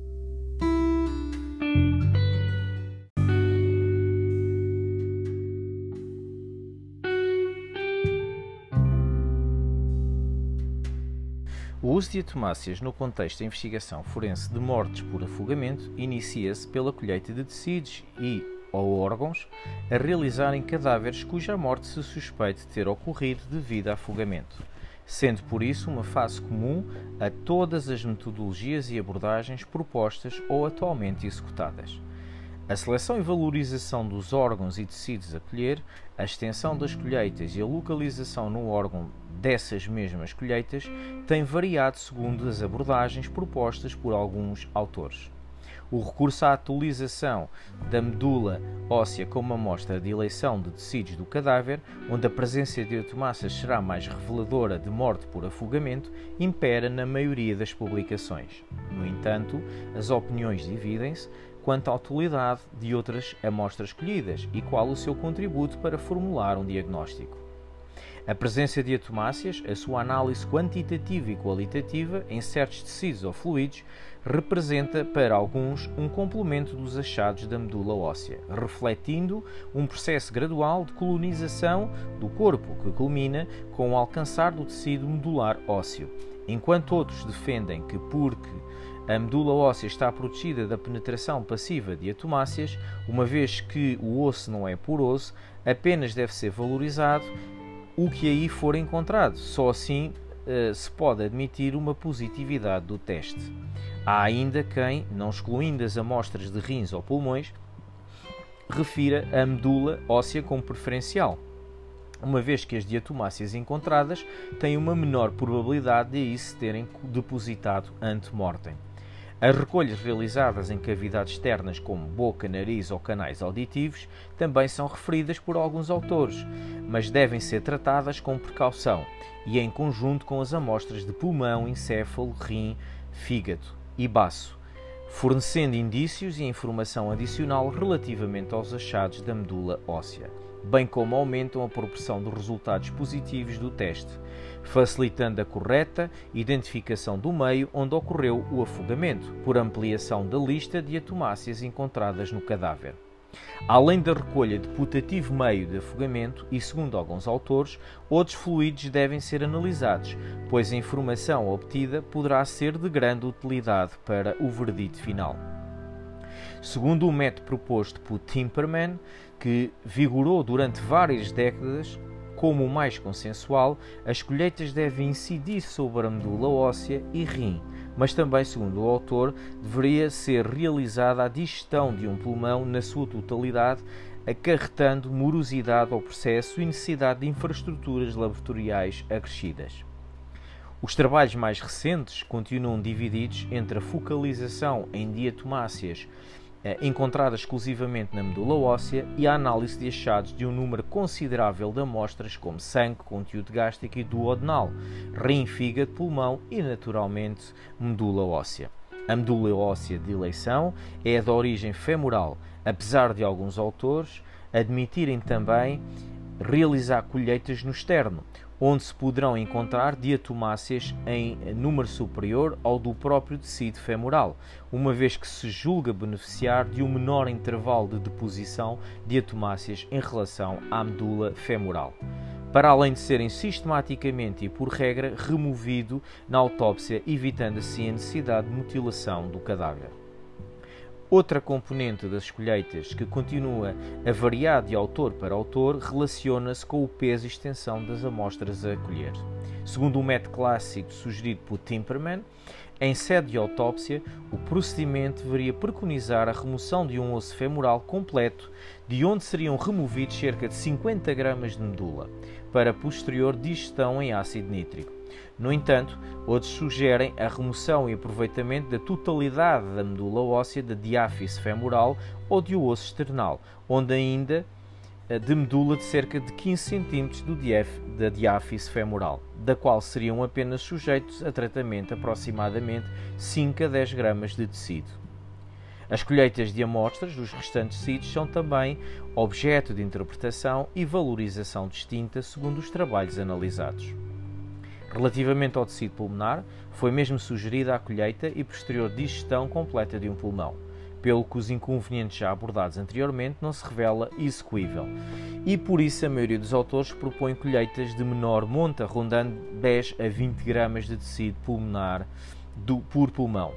O uso de diatomáceas no contexto da investigação forense de mortes por afogamento inicia-se pela colheita de tecidos e ou órgãos a realizarem cadáveres cuja morte se suspeite ter ocorrido devido a afogamento, sendo por isso uma fase comum a todas as metodologias e abordagens propostas ou atualmente executadas. A seleção e valorização dos órgãos e tecidos a colher, a extensão das colheitas e a localização no órgão dessas mesmas colheitas tem variado segundo as abordagens propostas por alguns autores. O recurso à atualização da medula óssea como amostra de eleição de tecidos do cadáver, onde a presença de diatomáceas será mais reveladora de morte por afogamento, impera na maioria das publicações. No entanto, as opiniões dividem-se quanto à utilidade de outras amostras colhidas e qual o seu contributo para formular um diagnóstico. A presença de diatomáceas, a sua análise quantitativa e qualitativa em certos tecidos ou fluidos, representa para alguns um complemento dos achados da medula óssea, refletindo um processo gradual de colonização do corpo que culmina com o alcançar do tecido medular ósseo, enquanto outros defendem que, porque a medula óssea está protegida da penetração passiva de diatomáceas, uma vez que o osso não é poroso, apenas deve ser valorizado o que aí for encontrado. Só assim uh, se pode admitir uma positividade do teste. Há ainda quem, não excluindo as amostras de rins ou pulmões, refira a medula óssea como preferencial, uma vez que as diatomáceas encontradas têm uma menor probabilidade de aí se terem depositado ante mortem. As recolhas realizadas em cavidades externas como boca, nariz ou canais auditivos também são referidas por alguns autores, mas devem ser tratadas com precaução e em conjunto com as amostras de pulmão, encéfalo, rim, fígado e baço, fornecendo indícios e informação adicional relativamente aos achados da medula óssea, bem como aumentam a proporção dos resultados positivos do teste, facilitando a correta identificação do meio onde ocorreu o afogamento, por ampliação da lista de diatomáceas encontradas no cadáver. Além da recolha de putativo meio de afogamento e, segundo alguns autores, outros fluidos devem ser analisados, pois a informação obtida poderá ser de grande utilidade para o veredito final. Segundo o método proposto por Timperman, que vigorou durante várias décadas como o mais consensual, as colheitas devem incidir sobre a medula óssea e rim, mas também, segundo o autor, deveria ser realizada a digestão de um pulmão na sua totalidade, acarretando morosidade ao processo e necessidade de infraestruturas laboratoriais acrescidas. Os trabalhos mais recentes continuam divididos entre a focalização em diatomáceas encontradas exclusivamente na medula óssea e a análise de achados de um número considerável de amostras como sangue, conteúdo gástrico e duodenal, rim, fígado, pulmão e, naturalmente, medula óssea. A medula óssea de eleição é de origem femoral, apesar de alguns autores admitirem também realizar colheitas no externo, onde se poderão encontrar diatomáceas em número superior ao do próprio tecido femoral, uma vez que se julga beneficiar de um menor intervalo de deposição de diatomáceas em relação à medula femoral. para além de serem sistematicamente e por regra removido na autópsia, evitando assim a necessidade de mutilação do cadáver. Outra componente das colheitas que continua a variar de autor para autor relaciona-se com o peso e extensão das amostras a colher. Segundo o método clássico sugerido por Timperman, em sede de autópsia, o procedimento deveria preconizar a remoção de um osso femoral completo, de onde seriam removidos cerca de cinquenta gramas de medula, para posterior digestão em ácido nítrico. No entanto, outros sugerem a remoção e aproveitamento da totalidade da medula óssea da diáfise femoral ou de osso external, onde ainda de medula de cerca de quinze centímetros do diaf, da diáfise femoral, da qual seriam apenas sujeitos a tratamento aproximadamente cinco a dez gramas de tecido. As colheitas de amostras dos restantes tecidos são também objeto de interpretação e valorização distinta segundo os trabalhos analisados. Relativamente ao tecido pulmonar, foi mesmo sugerida a colheita e posterior digestão completa de um pulmão, pelo que os inconvenientes já abordados anteriormente não se revela execuível, e por isso a maioria dos autores propõe colheitas de menor monta, rondando dez a vinte gramas de tecido pulmonar do, por pulmão.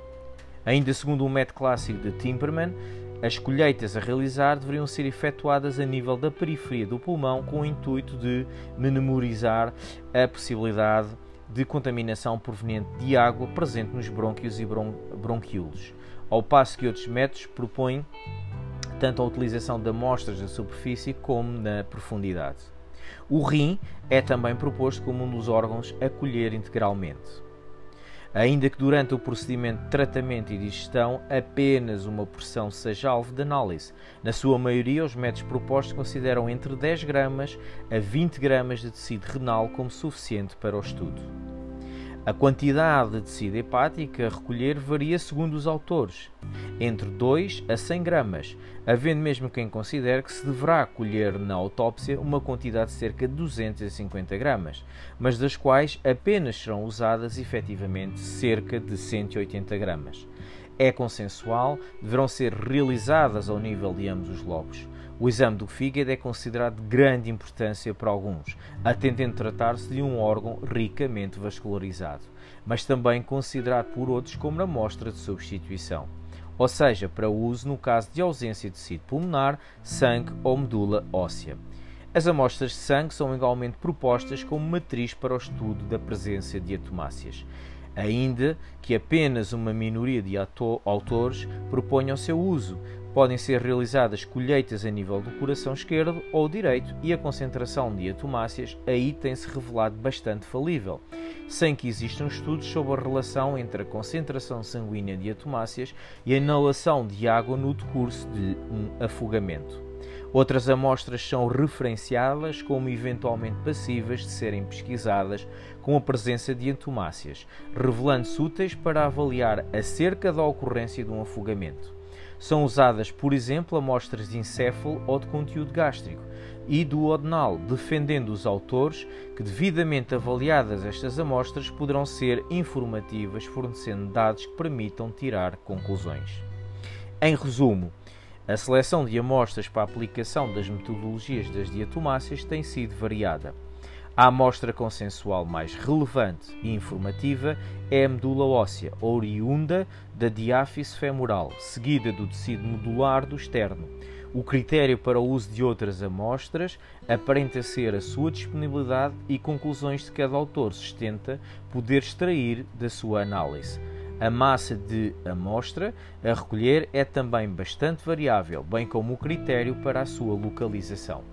Ainda segundo o método clássico de Timperman, as colheitas a realizar deveriam ser efetuadas a nível da periferia do pulmão com o intuito de menorizar a possibilidade de contaminação proveniente de água presente nos brônquios e bron bronquíolos, ao passo que outros métodos propõem tanto a utilização de amostras da superfície como na profundidade. O rim é também proposto como um dos órgãos a colher integralmente, ainda que durante o procedimento de tratamento e digestão apenas uma porção seja alvo de análise. Na sua maioria, os métodos propostos consideram entre dez gramas a vinte gramas de tecido renal como suficiente para o estudo. A quantidade de tecido hepático a recolher varia segundo os autores, entre dois a cem gramas, havendo mesmo quem considere que se deverá colher na autópsia uma quantidade de cerca de duzentas e cinquenta gramas, mas das quais apenas serão usadas efetivamente cerca de cento e oitenta gramas. É consensual, deverão ser realizadas ao nível de ambos os lobos. O exame do fígado é considerado de grande importância para alguns, atendendo tratar-se de um órgão ricamente vascularizado, mas também considerado por outros como amostra de substituição, ou seja, para uso no caso de ausência de tecido pulmonar, sangue ou medula óssea. As amostras de sangue são igualmente propostas como matriz para o estudo da presença de atomáceas, ainda que apenas uma minoria de autores proponham o seu uso. Podem ser realizadas colheitas a nível do coração esquerdo ou direito e a concentração de atomáceas aí tem-se revelado bastante falível, sem que existam estudos sobre a relação entre a concentração sanguínea de atomáceas e a inalação de água no decurso de um afogamento. Outras amostras são referenciadas como eventualmente passíveis de serem pesquisadas com a presença de atomáceas, revelando-se úteis para avaliar acerca da ocorrência de um afogamento. São usadas, por exemplo, amostras de encéfalo ou de conteúdo gástrico e duodenal, defendendo os autores que, devidamente avaliadas estas amostras, poderão ser informativas, fornecendo dados que permitam tirar conclusões. Em resumo, a seleção de amostras para a aplicação das metodologias das diatomáceas tem sido variada. A amostra consensual mais relevante e informativa é a medula óssea, oriunda da diáfise femoral, seguida do tecido medular do externo. O critério para o uso de outras amostras aparenta ser a sua disponibilidade e conclusões de cada autor sustenta poder extrair da sua análise. A massa de amostra a recolher é também bastante variável, bem como o critério para a sua localização.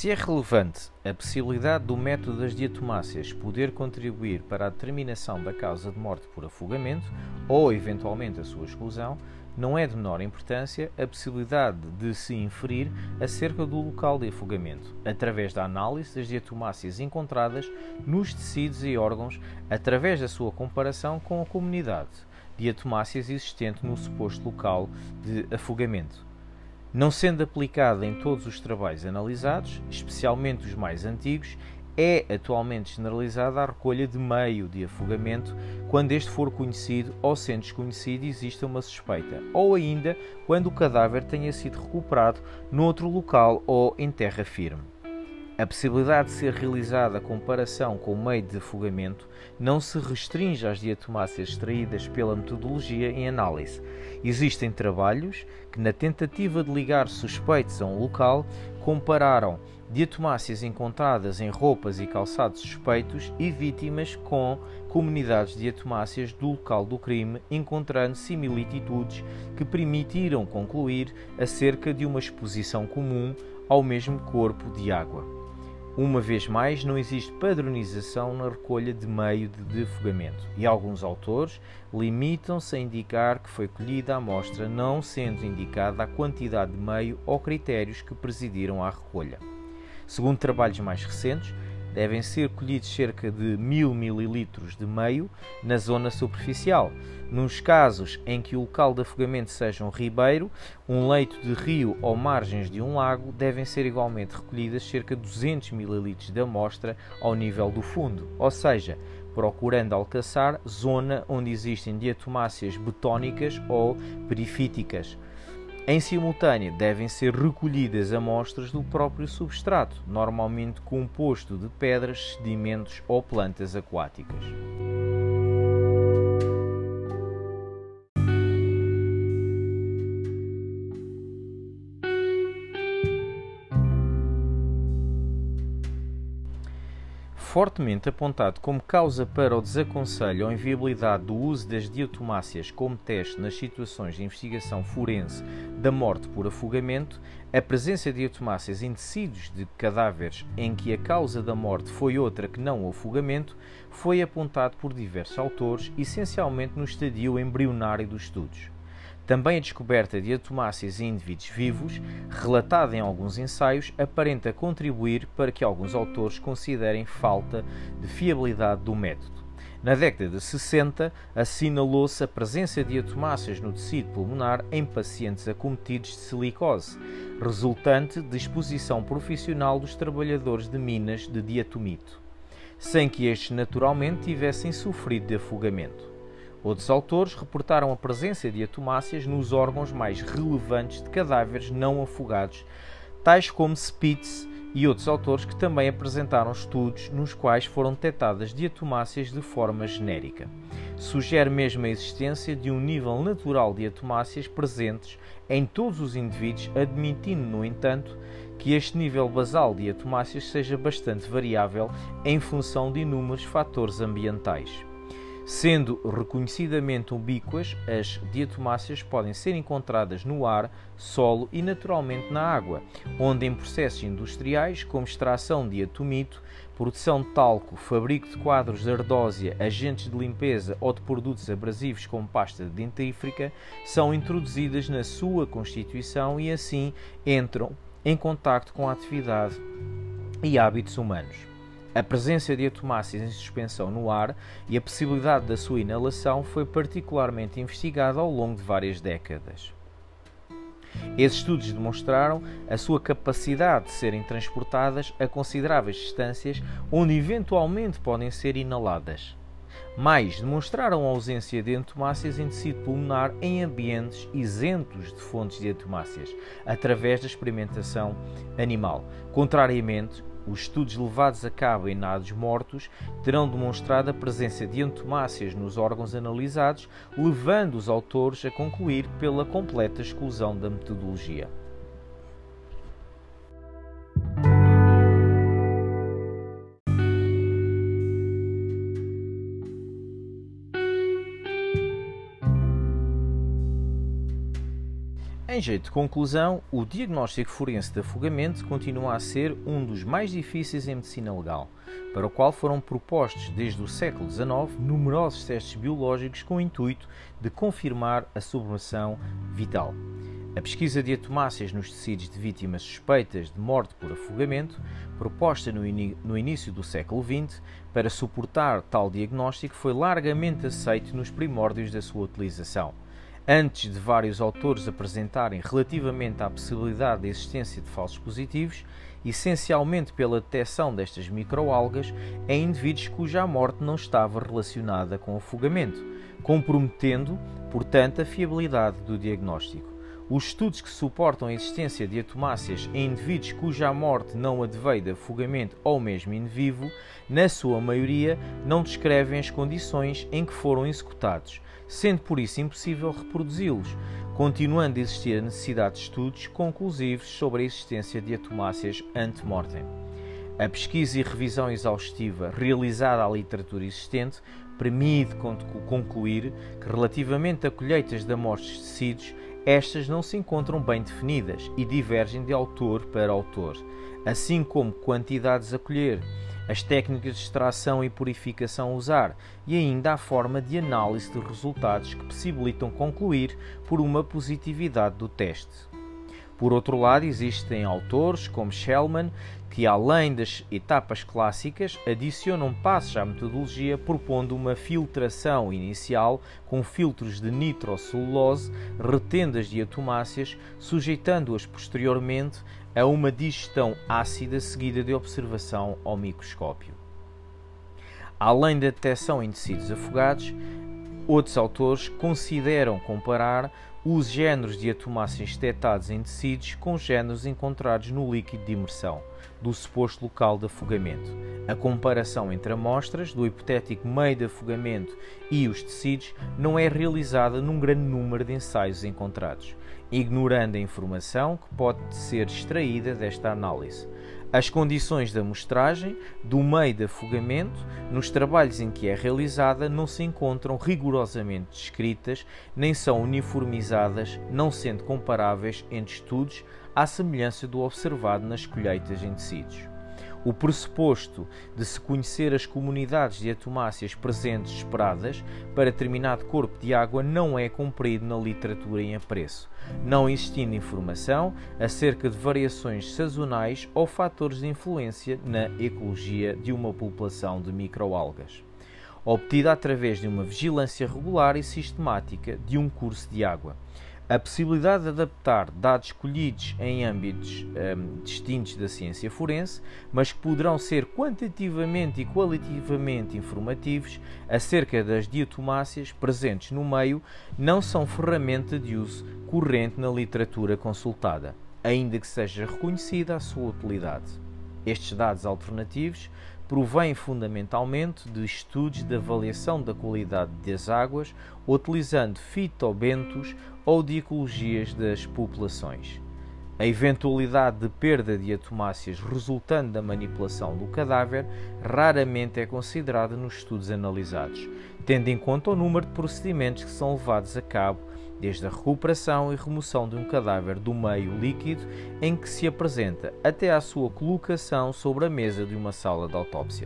Se é relevante a possibilidade do método das diatomáceas poder contribuir para a determinação da causa de morte por afogamento ou, eventualmente, a sua exclusão, não é de menor importância a possibilidade de se inferir acerca do local de afogamento, através da análise das diatomáceas encontradas nos tecidos e órgãos, através da sua comparação com a comunidade de diatomáceas existente no suposto local de afogamento. Não sendo aplicada em todos os trabalhos analisados, especialmente os mais antigos, é atualmente generalizada a recolha de meio de afogamento quando este for conhecido ou, sendo desconhecido, exista uma suspeita, ou ainda quando o cadáver tenha sido recuperado noutro local ou em terra firme. A possibilidade de ser realizada a comparação com o meio de afogamento não se restringe às diatomáceas extraídas pela metodologia em análise. Existem trabalhos que, na tentativa de ligar suspeitos a um local, compararam diatomáceas encontradas em roupas e calçados suspeitos e vítimas com comunidades de diatomáceas do local do crime, encontrando similitudes que permitiram concluir acerca de uma exposição comum ao mesmo corpo de água. Uma vez mais, não existe padronização na recolha de meio de afogamento e alguns autores limitam-se a indicar que foi colhida a amostra, não sendo indicada a quantidade de meio ou critérios que presidiram à recolha. Segundo trabalhos mais recentes, devem ser colhidos cerca de mil mililitros de meio na zona superficial. Nos casos em que o local de afogamento seja um ribeiro, um leito de rio ou margens de um lago, devem ser igualmente recolhidas cerca de duzentos mililitros de amostra ao nível do fundo, ou seja, procurando alcançar zona onde existem diatomáceas betónicas ou perifíticas. Em simultâneo, devem ser recolhidas amostras do próprio substrato, normalmente composto de pedras, sedimentos ou plantas aquáticas. Fortemente apontado como causa para o desaconselho ou inviabilidade do uso das diatomáceas como teste nas situações de investigação forense da morte por afogamento, a presença de diatomáceas em tecidos de cadáveres em que a causa da morte foi outra que não o afogamento foi apontado por diversos autores, essencialmente no estadio embrionário dos estudos. Também a descoberta de diatomáceas em indivíduos vivos, relatada em alguns ensaios, aparenta contribuir para que alguns autores considerem falta de fiabilidade do método. Na década de sessenta, assinalou-se a presença de diatomáceas no tecido pulmonar em pacientes acometidos de silicose, resultante de exposição profissional dos trabalhadores de minas de diatomito, sem que estes naturalmente tivessem sofrido de afogamento. Outros autores reportaram a presença de diatomáceas nos órgãos mais relevantes de cadáveres não afogados, tais como Spitz e outros autores que também apresentaram estudos nos quais foram detectadas diatomáceas de forma genérica. Sugere mesmo a existência de um nível natural de diatomáceas presentes em todos os indivíduos, admitindo, no entanto, que este nível basal de diatomáceas seja bastante variável em função de inúmeros fatores ambientais. Sendo reconhecidamente ubíquas, as diatomáceas podem ser encontradas no ar, solo e naturalmente na água, onde em processos industriais, como extração de diatomito, produção de talco, fabrico de quadros de ardósia, agentes de limpeza ou de produtos abrasivos como pasta dentífrica, são introduzidas na sua constituição e assim entram em contacto com a atividade e hábitos humanos. A presença de diatomáceas em suspensão no ar e a possibilidade da sua inalação foi particularmente investigada ao longo de várias décadas. Esses estudos demonstraram a sua capacidade de serem transportadas a consideráveis distâncias onde eventualmente podem ser inaladas. Mais, demonstraram a ausência de diatomáceas em tecido pulmonar em ambientes isentos de fontes de diatomáceas, através da experimentação animal. Contrariamente, os estudos levados a cabo em nados mortos terão demonstrado a presença de diatomáceas nos órgãos analisados, levando os autores a concluir pela completa exclusão da metodologia. Em jeito de conclusão, o diagnóstico forense de afogamento continua a ser um dos mais difíceis em medicina legal, para o qual foram propostos desde o século dezenove numerosos testes biológicos com o intuito de confirmar a submersão vital. A pesquisa de hemomácias nos tecidos de vítimas suspeitas de morte por afogamento, proposta no, no início do século vinte para suportar tal diagnóstico, foi largamente aceito nos primórdios da sua utilização. Antes de vários autores apresentarem relativamente à possibilidade da existência de falsos positivos, essencialmente pela detecção destas microalgas em indivíduos cuja morte não estava relacionada com afogamento, comprometendo, portanto, a fiabilidade do diagnóstico. Os estudos que suportam a existência de hematócias em indivíduos cuja morte não adveio de afogamento ou mesmo in vivo, na sua maioria, não descrevem as condições em que foram executados, sendo por isso impossível reproduzi-los, continuando a existir a necessidade de estudos conclusivos sobre a existência de hematócias ante-mortem. A pesquisa e revisão exaustiva realizada à literatura existente permite concluir que, relativamente a colheitas de amostras de tecidos, estas não se encontram bem definidas e divergem de autor para autor, assim como quantidades a colher, as técnicas de extração e purificação a usar e ainda a forma de análise de resultados que possibilitam concluir por uma positividade do teste. Por outro lado, existem autores como Shellman que, além das etapas clássicas, adicionam passos à metodologia propondo uma filtração inicial com filtros de nitrocelulose, retendo as diatomáceas, sujeitando-as posteriormente a uma digestão ácida seguida de observação ao microscópio. Além da detecção em tecidos afogados, outros autores consideram comparar os géneros de hematócias detectados em tecidos com géneros encontrados no líquido de imersão do suposto local de afogamento. A comparação entre amostras do hipotético meio de afogamento e os tecidos não é realizada num grande número de ensaios encontrados, ignorando a informação que pode ser extraída desta análise. As condições da amostragem do meio de afogamento nos trabalhos em que é realizada não se encontram rigorosamente descritas nem são uniformizadas, não sendo comparáveis entre estudos à semelhança do observado nas colheitas em tecidos. O pressuposto de se conhecer as comunidades de hematócias presentes esperadas para determinado corpo de água não é cumprido na literatura em apreço, não existindo informação acerca de variações sazonais ou fatores de influência na ecologia de uma população de microalgas, obtida através de uma vigilância regular e sistemática de um curso de água. A possibilidade de adaptar dados colhidos em âmbitos um, distintos da ciência forense, mas que poderão ser quantitativamente e qualitativamente informativos acerca das diatomáceas presentes no meio, não são ferramenta de uso corrente na literatura consultada, ainda que seja reconhecida a sua utilidade. Estes dados alternativos provêm fundamentalmente de estudos de avaliação da qualidade das águas, utilizando fitobentos ou de ecologias das populações. A eventualidade de perda de hematócias resultante da manipulação do cadáver raramente é considerada nos estudos analisados, tendo em conta o número de procedimentos que são levados a cabo, desde a recuperação e remoção de um cadáver do meio líquido em que se apresenta até à sua colocação sobre a mesa de uma sala de autópsia.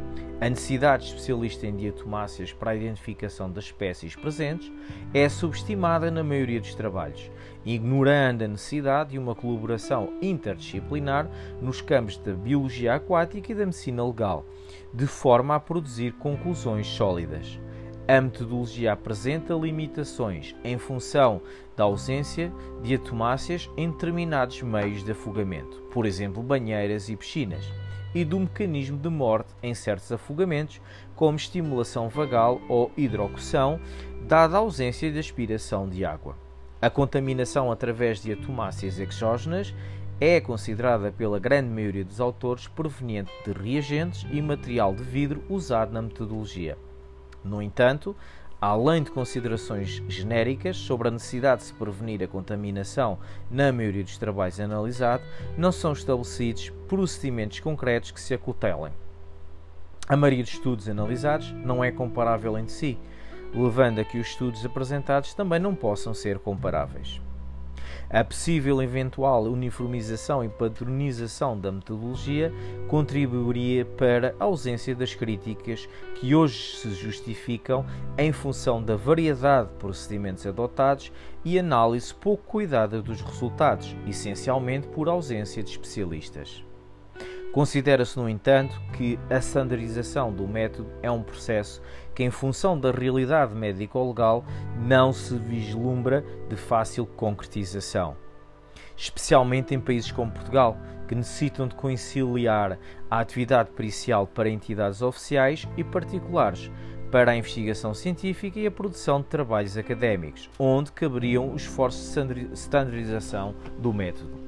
A necessidade especialista em diatomáceas para a identificação das espécies presentes é subestimada na maioria dos trabalhos, ignorando a necessidade de uma colaboração interdisciplinar nos campos da biologia aquática e da medicina legal, de forma a produzir conclusões sólidas. A metodologia apresenta limitações em função da ausência de hematócias em determinados meios de afogamento, por exemplo, banheiras e piscinas, e do mecanismo de morte em certos afogamentos, como estimulação vagal ou hidrocução, dada a ausência de aspiração de água. A contaminação através de hematócias exógenas é considerada pela grande maioria dos autores proveniente de reagentes e material de vidro usado na metodologia. No entanto, além de considerações genéricas sobre a necessidade de se prevenir a contaminação na maioria dos trabalhos analisados, não são estabelecidos procedimentos concretos que se acautelem. A maioria dos estudos analisados não é comparável entre si, levando a que os estudos apresentados também não possam ser comparáveis. A possível eventual uniformização e padronização da metodologia contribuiria para a ausência das críticas que hoje se justificam em função da variedade de procedimentos adotados e análise pouco cuidada dos resultados, essencialmente por ausência de especialistas. Considera-se, no entanto, que a standardização do método é um processo que, em função da realidade médico-legal, não se vislumbra de fácil concretização, especialmente em países como Portugal, que necessitam de conciliar a atividade pericial para entidades oficiais e particulares, para a investigação científica e a produção de trabalhos académicos, onde caberiam os esforços de standardização do método.